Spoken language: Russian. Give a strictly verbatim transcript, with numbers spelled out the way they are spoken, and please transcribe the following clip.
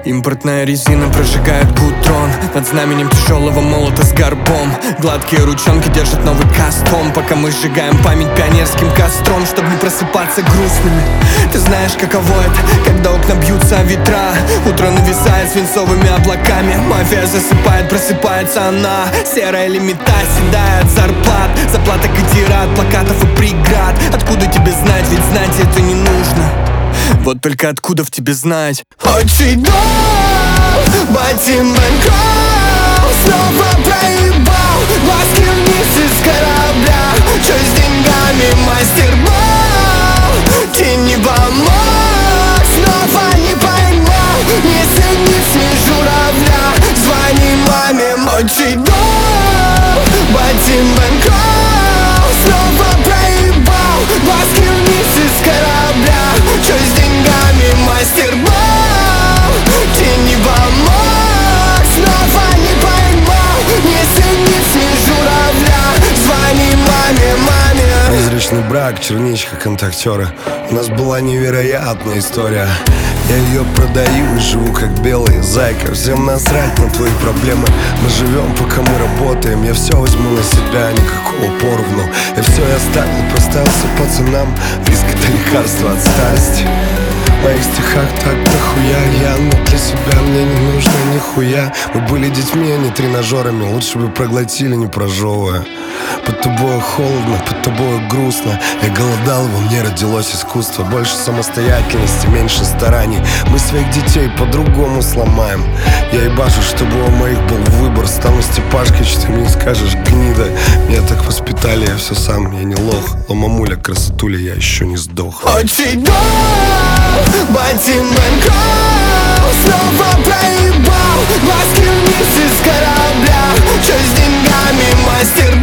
Импортная резина прожигает гудрон над знаменем тяжелого молота с горбом. Гладкие ручонки держат новый кастом, пока мы сжигаем память пионерским костром, чтобы не просыпаться грустными. Ты знаешь, каково это, когда окна бьются о ветра, утро нависает свинцовыми облаками. Мафия засыпает, просыпается она, серая лимита, седая от зарплат, заплата катера от плакатов и преград. Откуда тебе знать, ведь знать это не нужно. Вот только откуда в тебе знать? Отчий дом, Батин Бэнкроу снова проебал, глазки вниз из корабля. Чё с деньгами, мастер-бал? Тень не помог, снова не поймал, не садись, не журавля. Звони маме. Отчий дом, Батин Бэнкроу снова проебал, глазки вниз из корабля. Чё с деньгами, мастер-бал? Тень не помог, снова не поймал, не садись, не журавля. Звони маме, маме. Призрачный брак, черничка, контактера. У нас была невероятная история. Я ее продаю и живу как белый зайка. Всем насрать на твои проблемы. Мы живем, пока мы работаем. Я все возьму на себя, никакого поровну. Я все и оставил, проставился пацанам. Риск — это лекарство от старости. В моих стихах так дохуя я, но для себя мне не нужно нихуя. Мы были детьми, а не тренажерами. Лучше бы проглотили, не прожевывая. Под тобой холодно, под тобой грустно. Я голодал, во мне родилось искусство. Больше самостоятельности, меньше стараний. Мы своих детей по-другому сломаем. Я ебашу, чтобы у моих был выбор. Стану Степашкой, что ты мне скажешь, гнида. Меня так воспитали, я все сам, я не лох. Но мамуля, красотуля, я еще не сдох. Отчий дом, Батин Бэнкроу снова проебал, глазки вниз из корабля. Чё с деньгами, мастер?